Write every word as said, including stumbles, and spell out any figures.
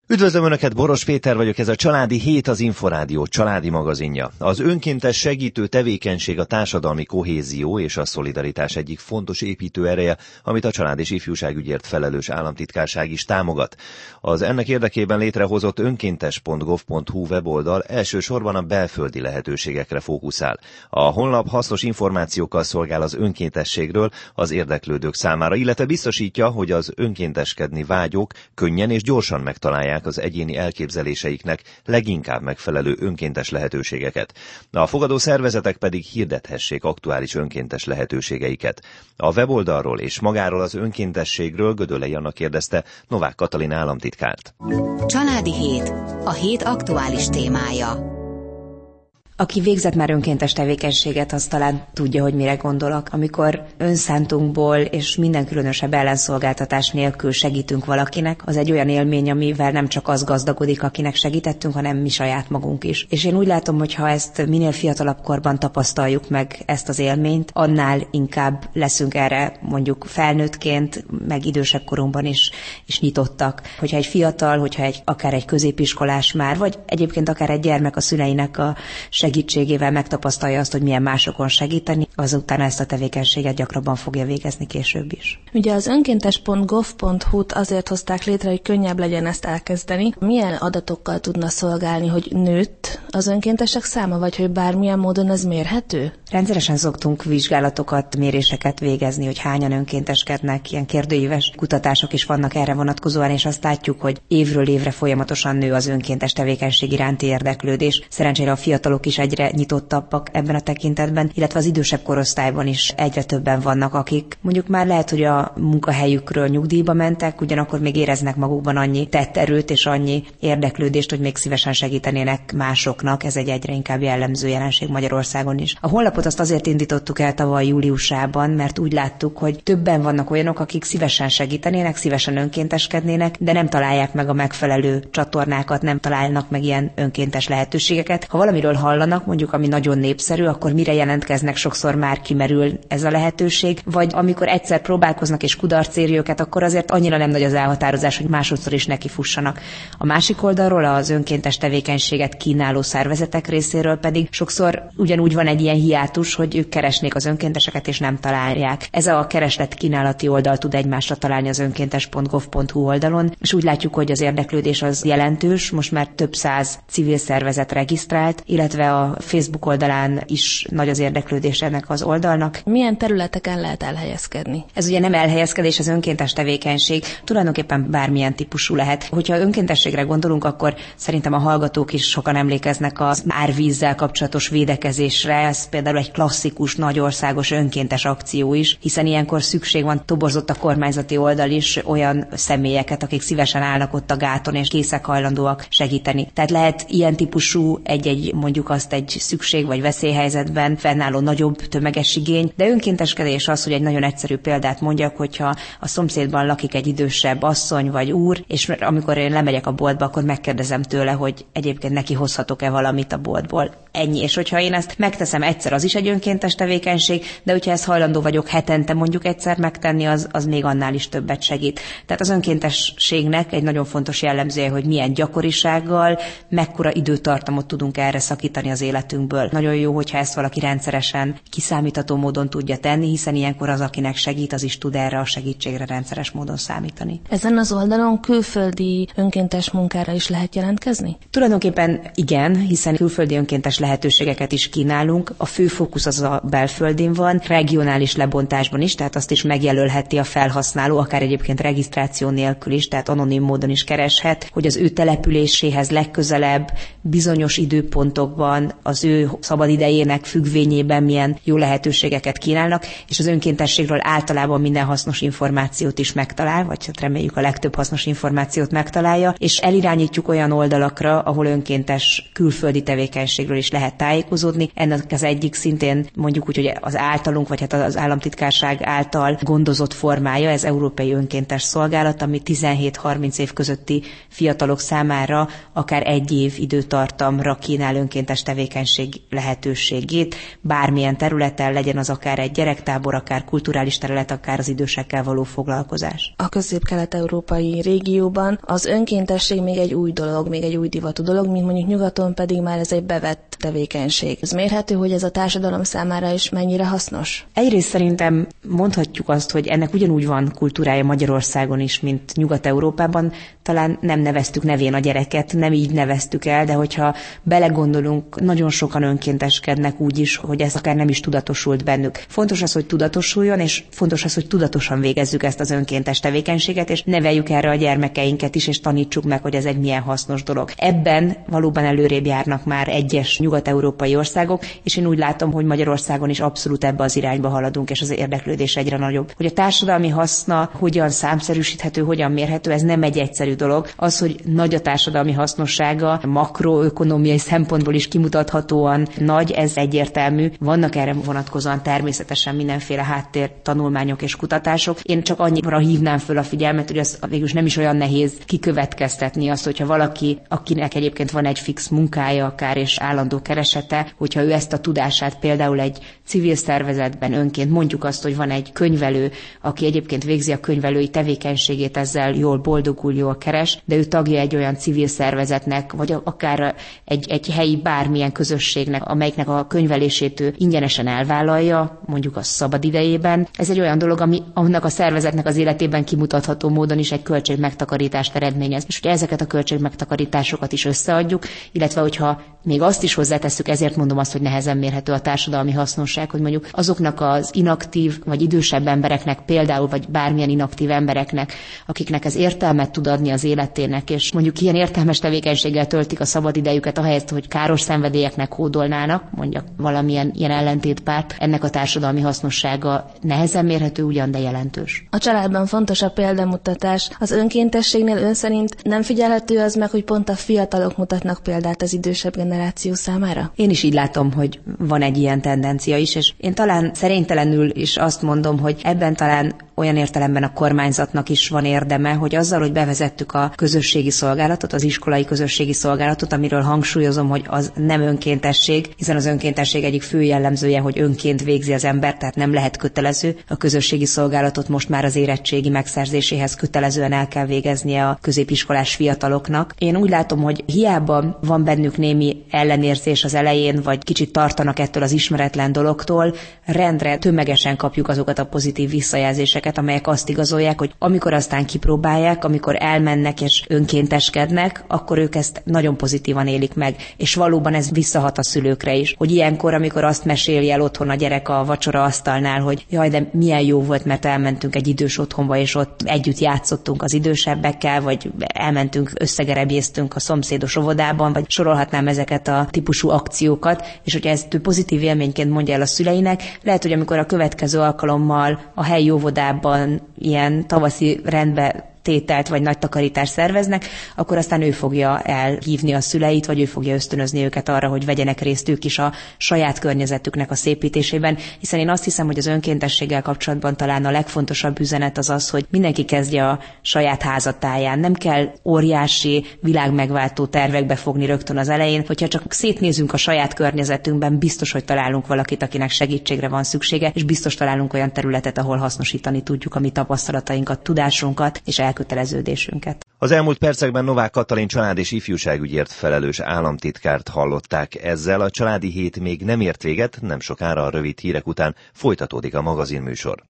Üdvözlöm Önöket, Boros Péter vagyok, ez a Családi Hét, az Inforádió családi magazinja. Az önkéntes segítő tevékenység a társadalmi kohézió és a szolidaritás egyik fontos építő ereje, amit a Család és Ifjúságügyért felelős államtitkárság is támogat. Az ennek érdekében létrehozott önkéntes pont gov pont hu weboldal elsősorban a belföldi lehetőségekre fókuszál. A honlap hasznos információkkal szolgál az önkéntességről az érdeklődők számára, illetve biztosítja, hogy az önkénteskedni vágyók könnyen és gyorsan megtalálják az egyéni elképzeléseiknek leginkább megfelelő önkéntes lehetőségeket. A fogadó szervezetek pedig hirdethessék aktuális önkéntes lehetőségeiket. A weboldalról és magáról az önkéntességről Gödöllei Anna kérdezte Novák Katalin államtitkárt. Családi Hét. A hét aktuális témája. Aki végzett már önkéntes tevékenységet, az talán tudja, hogy mire gondolok. Amikor önszántunkból és minden különösebb ellenszolgáltatás nélkül segítünk valakinek, az egy olyan élmény, amivel nem csak az gazdagodik, akinek segítettünk, hanem mi saját magunk is. És én úgy látom, hogy ha ezt minél fiatalabb korban tapasztaljuk meg ezt az élményt, annál inkább leszünk erre mondjuk felnőttként, meg idősebb korunkban is, is nyitottak. Hogyha egy fiatal, hogyha egy, akár egy középiskolás már, vagy egyébként akár egy gyermek a szüleinek a segítségével megtapasztalja azt, hogy milyen másokon segíteni, azután ezt a tevékenységet gyakrabban fogja végezni később is. Ugye az önkéntes pont gov pont hu-t azért hozták létre, hogy könnyebb legyen ezt elkezdeni. Milyen adatokkal tudna szolgálni, hogy nőtt az önkéntesek száma, vagy hogy bármilyen módon ez mérhető? Rendszeresen szoktunk vizsgálatokat, méréseket végezni, hogy hányan önkénteskednek, ilyen kérdőíves kutatások is vannak erre vonatkozóan, és azt látjuk, hogy évről évre folyamatosan nő az önkéntes tevékenység iránti érdeklődés. Szerencsére a fiatalok is egyre nyitottabbak ebben a tekintetben, illetve az idősebb korosztályban is egyre többen vannak, akik mondjuk már lehet, hogy a munkahelyükről nyugdíjba mentek, ugyanakkor még éreznek magukban annyi tetterőt és annyi érdeklődést, hogy még szívesen segítenének másoknak. Ez egy egyre inkább jellemző jelenség Magyarországon is. A honlapot azt azért indítottuk el tavaly júliusában, mert úgy láttuk, hogy többen vannak olyanok, akik szívesen segítenének, szívesen önkénteskednének, de nem találják meg a megfelelő csatornákat, nem találnak meg ilyen önkéntes lehetőségeket. Ha valamiről hallanak, mondjuk ami nagyon népszerű, akkor mire jelentkeznek, sokszor már kimerül ez a lehetőség, vagy amikor egyszer próbálkoznak és kudarc éri őket, akkor azért annyira nem nagy az elhatározás, hogy másodszor is nekifussanak. A másik oldalról az önkéntes tevékenységet kínáló szervezetek részéről pedig sokszor ugyanúgy van egy ilyen hiátus, hogy ők keresnék az önkénteseket és nem találják. Ez a kereslet kínálati oldal tud egymásra találni az önkéntes pont gov pont hu oldalon, és úgy látjuk, hogy az érdeklődés az jelentős, most már több száz civil szervezet regisztrált, illetve a Facebook oldalán is nagy az érdeklődés ennek az oldalnak. Milyen területeken lehet elhelyezkedni? Ez ugye nem elhelyezkedés, az önkéntes tevékenység, tulajdonképpen bármilyen típusú lehet. Hogyha önkéntességre gondolunk, akkor szerintem a hallgatók is sokan emlékeznek az árvízzel kapcsolatos védekezésre. Ez például egy klasszikus, nagyországos önkéntes akció is, hiszen ilyenkor szükség van, toborzott a kormányzati oldal is olyan személyeket, akik szívesen állnak ott a gáton és készek hajlandóak segíteni. Tehát lehet ilyen típusú egy-egy mondjuk azt egy szükség vagy veszélyhelyzetben fennálló nagyobb tömeges igény, de önkénteskedés az, hogy egy nagyon egyszerű példát mondjak, hogyha a szomszédban lakik egy idősebb asszony vagy úr, és amikor én lemegyek a boltba, akkor megkérdezem tőle, hogy egyébként neki hozhatok-e valamit a boltból. Ennyi. És hogyha én ezt megteszem egyszer, az is egy önkéntes tevékenység, de hogyha ezt hajlandó vagyok hetente mondjuk egyszer megtenni, az, az még annál is többet segít. Tehát az önkéntességnek egy nagyon fontos jellemzője, hogy milyen gyakorisággal, mekkora időtartamot tudunk erre szakítani az életünkből. Nagyon jó, hogyha ezt valaki rendszeresen, kiszámítható módon tudja tenni, hiszen ilyenkor az, akinek segít, az is tud erre a segítségre rendszeres módon számítani. Ezen az oldalon külföldi önkéntes munkára is lehet jelentkezni? Tulajdonképpen igen, hiszen külföldi önkéntes lehetőségeket is kínálunk. A fő fókusz az a belföldén van, regionális lebontásban is, tehát azt is megjelölheti a felhasználó, akár egyébként regisztráció nélkül is, tehát anonim módon is kereshet, hogy az ő településéhez legközelebb bizonyos időpontokban az ő szabadidejének függvényében milyen jó lehetőségeket kínálnak, és az önkéntességről általában minden hasznos információt is megtalál, vagy hát reméljük a legtöbb hasznos információt megtalálja, és elirányítjuk olyan oldalakra, ahol önkéntes külföldi tevékenységről is lehet tájékozódni. Ennek az egyik szintén mondjuk úgy, hogy az általunk, vagy hát az államtitkárság által gondozott formája, ez Európai Önkéntes Szolgálat, ami tizenhét-harminc év közötti fiatalok számára akár egy év időtartamra kínál önkéntes tevékenység lehetőségét bármilyen területen, legyen az akár egy gyerektábor, akár kulturális terület, akár az idősekkel való foglalkozás. A közép-kelet-európai régióban az önkéntesség még egy új dolog, még egy új divatú dolog, mint mondjuk nyugaton pedig már ez egy bevett tevékenység. Ez mérhető, hogy ez a társadalom számára is mennyire hasznos? Egyrészt szerintem mondhatjuk azt, hogy ennek ugyanúgy van kultúrája Magyarországon is, mint Nyugat-Európában. Talán nem neveztük nevén a gyereket, nem így neveztük el, de hogyha belegondolunk, nagyon sokan önkénteskednek úgy is, hogy ez akár nem is tudatosult bennük. Fontos az, hogy tudatosuljon, és fontos az, hogy tudatosan végezzük ezt az önkéntes tevékenységet, és neveljük erre a gyermekeinket is, és tanítsuk meg, hogy ez egy milyen hasznos dolog. Ebben valóban előrébb járnak már egyes nyugat-európai országok, és én úgy látom, hogy Magyarországon is abszolút ebbe az irányba haladunk, és az érdeklődés egyre nagyobb. Hogy a társadalmi haszna hogyan számszerűsíthető, hogyan mérhető, ez nem egy egyszerű dolog. Az, hogy nagy a társadalmi hasznossága, makroökonomiai szempontból is kimutathatóan nagy, ez egyértelmű. Vannak erre vonatkozóan természetesen mindenféle háttér tanulmányok és kutatások. Én csak annyira hívnám föl a figyelmet, hogy az végülis nem is olyan nehéz kikövetkeztetni azt, hogyha valaki, akinek egyébként van egy fix munkája akár és állandó keresete, hogyha ő ezt a tudását például egy civil szervezetben önként, mondjuk azt, hogy van egy könyvelő, aki egyébként végzi a könyvelői tevékenységét, ezzel jól boldogul, jól keres, de ő tagja egy olyan civil szervezetnek, vagy akár egy, egy helyi bármilyen közösségnek, amelyiknek a könyvelését ő ingyenesen elvállalja, mondjuk a szabad idejében. Ez egy olyan dolog, ami annak a szervezetnek az életében kimutatható módon is egy költségmegtakarítást eredményez. És ugye ezeket a költségmegtakarításokat is összeadjuk, illetve hogyha még azt is hozzátesszük, ezért mondom azt, hogy nehezen mérhető a társadalmi hasznosság, hogy mondjuk azoknak az inaktív vagy idősebb embereknek például, vagy bármilyen inaktív embereknek, akiknek ez értelmet tud adni az életének, és mondjuk ilyen értelmes tevékenységgel töltik a szabadidejüket, ahelyett, hogy káros szenvedélyeknek hódolnának, mondjuk valamilyen ilyen ellentétpárt, ennek a társadalmi hasznossága nehezen mérhető, ugyan, de jelentős. A családban fontos a példamutatás. Az önkéntességnél ön szerint nem figyelhető az meg, hogy pont a fiatalok mutatnak példát az idősebb generáció számára? Én is így látom, hogy van egy ilyen tendencia is, és én talán szerénytelenül is azt mondom, hogy ebben talán olyan értelemben a kormányzatnak is van érdeme, hogy azzal, hogy bevezettük a közösségi szolgálatot, az iskolai közösségi szolgálatot, amiről hangsúlyozom, hogy az nem önkéntesség, hiszen az önkéntesség egyik fő jellemzője, hogy önként végzi az ember, tehát nem lehet kötelező. A közösségi szolgálatot most már az érettségi megszerzéséhez kötelezően el kell végeznie a középiskolás fiataloknak. Én úgy látom, hogy hiába van bennük némi ellenérzés az elején, vagy kicsit tartanak ettől az ismeretlen dologtól, rendre tömegesen kapjuk azokat a pozitív visszajelzéseket, amelyek azt igazolják, hogy amikor aztán kipróbálják, amikor elmennek és önkénteskednek, akkor ők ezt nagyon pozitívan élik meg, és valóban ez visszahat a szülőkre is, hogy ilyenkor, amikor azt meséli el otthon a gyerek a vacsora asztalnál, hogy jaj, de milyen jó volt, mert elmentünk egy idős otthonba, és ott együtt játszottunk az idősebbekkel, vagy elmentünk, összegerebjéztünk a szomszédos óvodában, vagy sorolhatnám ezeket a típusú akciókat, és hogyha ezt ő pozitív élményként mondja el a szüleinek, lehet, hogy amikor a következő alkalommal a helyi óvodában ilyen tavaszi rendbe tételt vagy nagy takarítást szerveznek, akkor aztán ő fogja elhívni a szüleit, vagy ő fogja ösztönözni őket arra, hogy vegyenek részt ők is a saját környezetüknek a szépítésében, hiszen én azt hiszem, hogy az önkéntességgel kapcsolatban talán a legfontosabb üzenet az az, hogy mindenki kezdje a saját házatáján. Nem kell óriási, világmegváltó tervekbe fogni rögtön az elején, hogyha csak szétnézünk a saját környezetünkben, biztos, hogy találunk valakit, akinek segítségre van szüksége, és biztos találunk olyan területet, ahol hasznosítani tudjuk a mi tapasztalatainkat, tudásunkat és elköteleződésünket. Az elmúlt percekben Novák Katalin család- és ifjúságügyért felelős államtitkárt hallották. Ezzel a családi hét még nem ért véget, nem sokára a rövid hírek után folytatódik a magazinműsor.